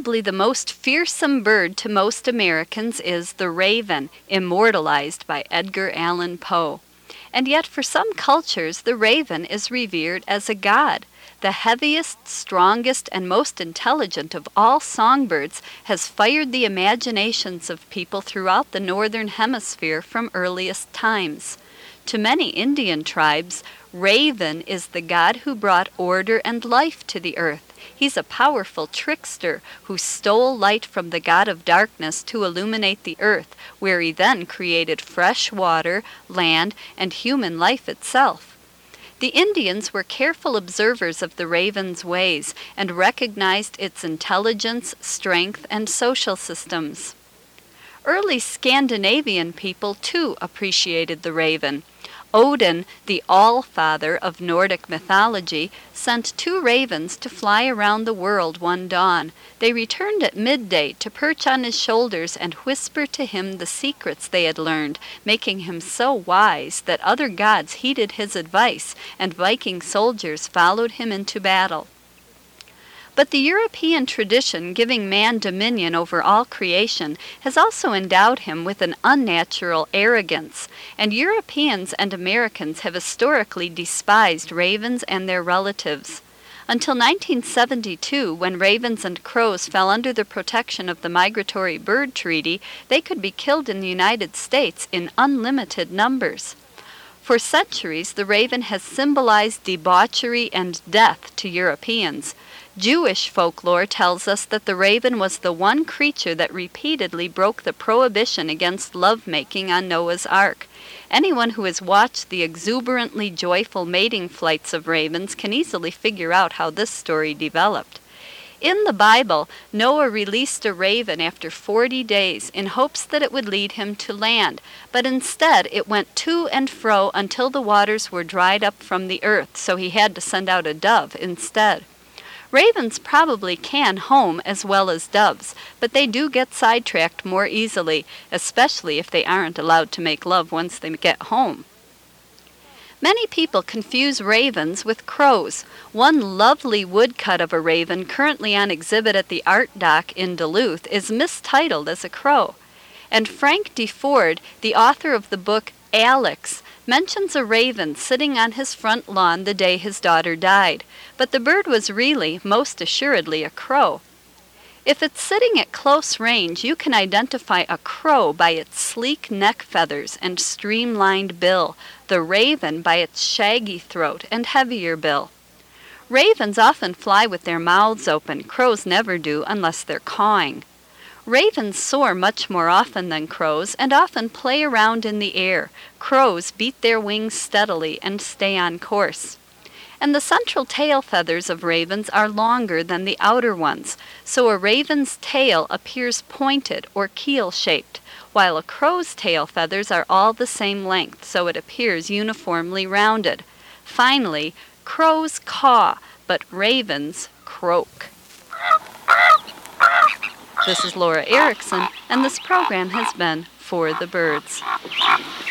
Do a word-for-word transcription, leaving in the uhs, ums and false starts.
Probably the most fearsome bird to most Americans is the raven, immortalized by Edgar Allan Poe. And yet for some cultures, the raven is revered as a god. The heaviest, strongest, and most intelligent of all songbirds has fired the imaginations of people throughout the northern hemisphere from earliest times. To many Indian tribes, Raven is the god who brought order and life to the earth. He's a powerful trickster who stole light from the god of darkness to illuminate the earth, where he then created fresh water, land, and human life itself. The Indians were careful observers of the raven's ways and recognized its intelligence, strength, and social systems. Early Scandinavian people, too, appreciated the raven. Odin, the All-Father of Nordic mythology, sent two ravens to fly around the world one dawn. They returned at midday to perch on his shoulders and whisper to him the secrets they had learned, making him so wise that other gods heeded his advice, and Viking soldiers followed him into battle. But the European tradition giving man dominion over all creation has also endowed him with an unnatural arrogance, and Europeans and Americans have historically despised ravens and their relatives. Until nineteen seventy-two, when ravens and crows fell under the protection of the Migratory Bird Treaty, they could be killed in the United States in unlimited numbers. For centuries, the raven has symbolized debauchery and death to Europeans. Jewish folklore tells us that the raven was the one creature that repeatedly broke the prohibition against lovemaking on Noah's Ark. Anyone who has watched the exuberantly joyful mating flights of ravens can easily figure out how this story developed. In the Bible, Noah released a raven after forty days in hopes that it would lead him to land, but instead it went to and fro until the waters were dried up from the earth, so he had to send out a dove instead. Ravens probably can home as well as doves, but they do get sidetracked more easily, especially if they aren't allowed to make love once they get home. Many people confuse ravens with crows. One lovely woodcut of a raven currently on exhibit at the Art Dock in Duluth is mistitled as a crow. And Frank DeFord, the author of the book Alex, mentions a raven sitting on his front lawn the day his daughter died, but the bird was really, most assuredly, a crow. If it's sitting at close range, you can identify a crow by its sleek neck feathers and streamlined bill, the raven by its shaggy throat and heavier bill. Ravens often fly with their mouths open. Crows never do unless they're cawing. Ravens soar much more often than crows and often play around in the air. Crows beat their wings steadily and stay on course. And the central tail feathers of ravens are longer than the outer ones, so a raven's tail appears pointed or keel-shaped, while a crow's tail feathers are all the same length, so it appears uniformly rounded. Finally, crows caw, but ravens croak. This is Laura Erickson, and this program has been For the Birds.